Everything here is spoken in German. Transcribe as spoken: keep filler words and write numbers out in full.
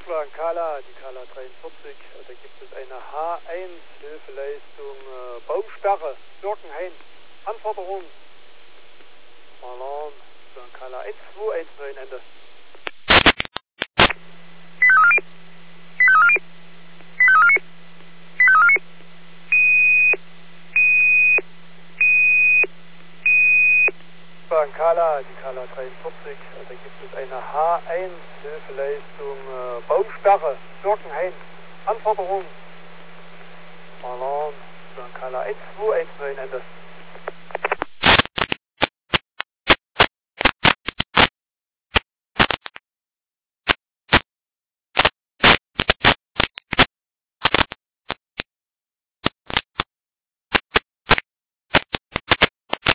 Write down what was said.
Kala, die Kala dreiundvierzig, da gibt es eine H eins Hilfeleistung, äh, Baumsperre, Birkenhain, Anforderung, Alarm, Kala eins zwei eins neun, Ende. Kala, die Kala dreiundvierzig, da gibt es eine H eins Hilfeleistung, äh, Baumsperre, Birkenhain, Anforderung, Alarm, Kala eins zwei eins neun, Ende.